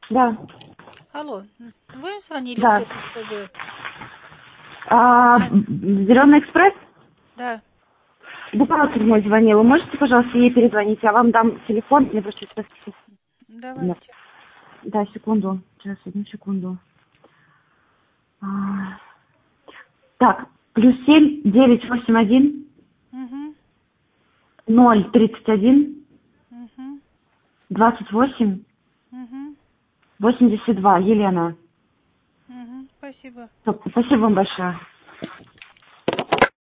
Да. Алло, вы звонили Да. где-то, чтобы... Зеленый экспресс? Да, Бухгалтер мой звонил. Вы можете, пожалуйста, ей перезвонить? Я вам дам телефон. Мне просто сейчас... Нет. давайте. Да, секунду. Сейчас, одну секунду. А, Так, +7 981 Угу, 031 угу, 28 угу, 82. Елена. угу. Спасибо. Спасибо вам большое.